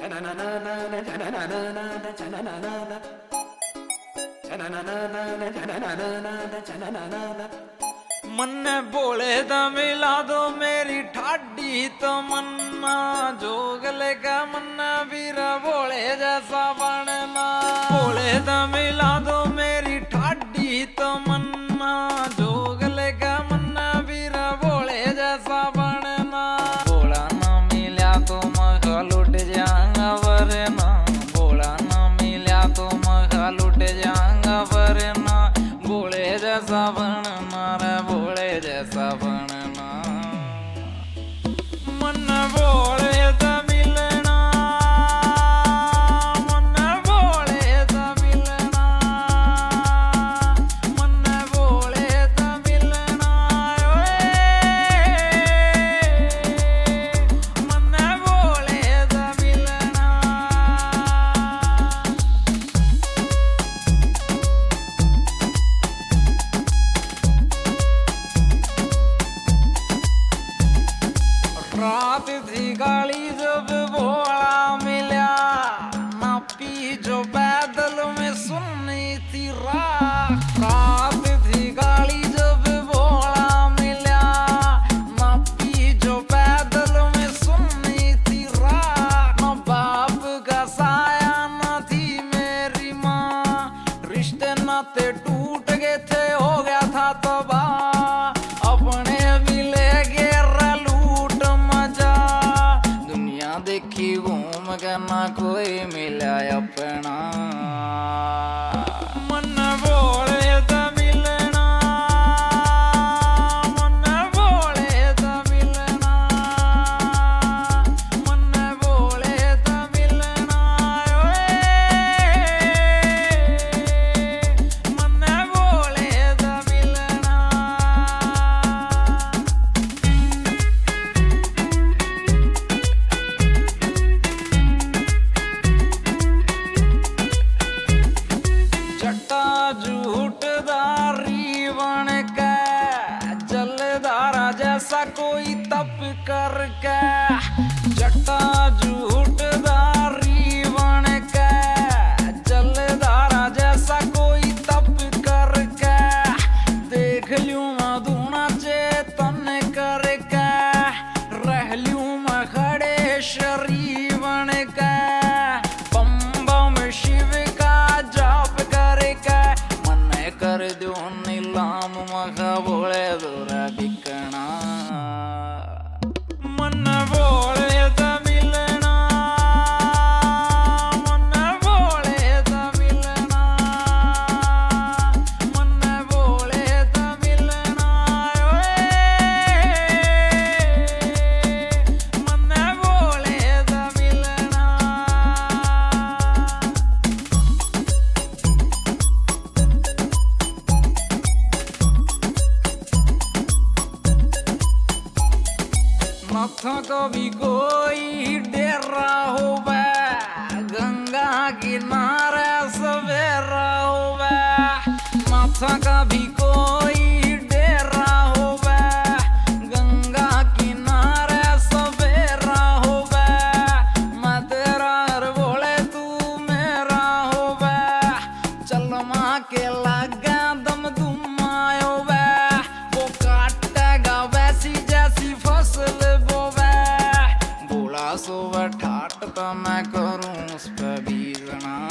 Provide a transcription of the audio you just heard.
मन्ने बोले दा मिला दो मेरी ठाडी तो मन्ना जोगले का मन्ना वीरा बोले जैसा बनना। बोले दा मिला दो मेरी ठाडी तो मन्ना जोगले का मन्ना वीरा बोले जैसा बनना। बोला ना मिला तो मखा लुट जाऊंगा वरना, बोला ना मिला तो मखा लुट जाऊंगा वरना। बोले जैसा बनना रे बोले जैसा बनना। मन बोले तो मिलना, मन बोले तो मिलना, मन बोले तो मिलना, मन बोले तो मिलना। रात थी गाली जब भोला मिला, नापी जो पैदल में सुननी थी रात। रात थी गाली जब भोला मिला, नापी जो पैदल में सुननी थी रात। न बाप का साया न थी मेरी माँ, रिश्ते नाते टूट गए थे हो गया था तबाह। अपने भी ले गए देखी घूम के ना कोई मिला अपना। मन बोले तो मिलना, मन बोले तो मिलना, मन बोले तो मिलना, मन बोले तो मिलना। जट्टा झूठदारी बन के जलधारा जैसा कोई तप करके। जट्टा झूठदारी बन के जलधारा जैसा कोई तप करके। देख लूं मैं दूना चेतन करके, रह लूं मैं खड़े शरीर बन के। बम बम शिव का जाप करके, मन कर दो नीलाम मखा बोले दूरा बिकना। मन बोले तो मिलना, मन बोले तो मिलना, मन बोले तो मिलना, मन बोले तो मिलना। मथा कभी कोई डेरा होवे, गंगा किनारे सवेरा होवे। मथा कभी कोई डेरा होवे, गंगा किनारे सवेरा होवे। मैं तेरा हर बोले तू मेरा होवे, चल माँ के लगा दम दुम आयोवे। वो काटेगा वैसी जैसी फसल बोवे, बोला सो ठाट तो मैं करूं उस पे बीगना।